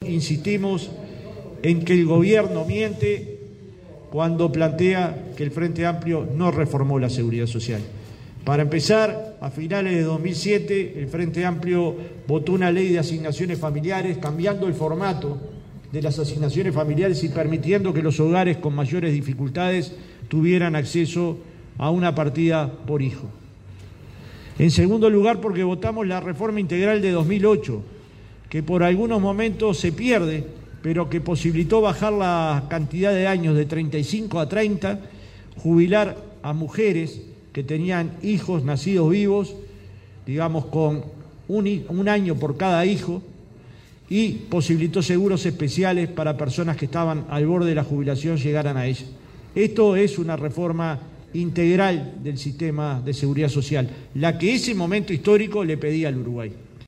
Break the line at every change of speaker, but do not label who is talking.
insistimos en que el gobierno miente cuando plantea que el Frente Amplio no reformó la seguridad social. Para empezar, a finales de 2007, el Frente Amplio votó una ley de asignaciones familiares, cambiando el formato de las asignaciones familiares y permitiendo que los hogares con mayores dificultades tuvieran acceso a una partida por hijo. En segundo lugar, porque votamos la reforma integral de 2008, que por algunos momentos se pierde, pero que posibilitó bajar la cantidad de años de 35 a 30, jubilar a mujeres que tenían hijos nacidos vivos, digamos con un año por cada hijo, y posibilitó seguros especiales para personas que estaban al borde de la jubilación llegaran a ella. Esto es una reforma integral del sistema de seguridad social, la que ese momento histórico le pedía al Uruguay.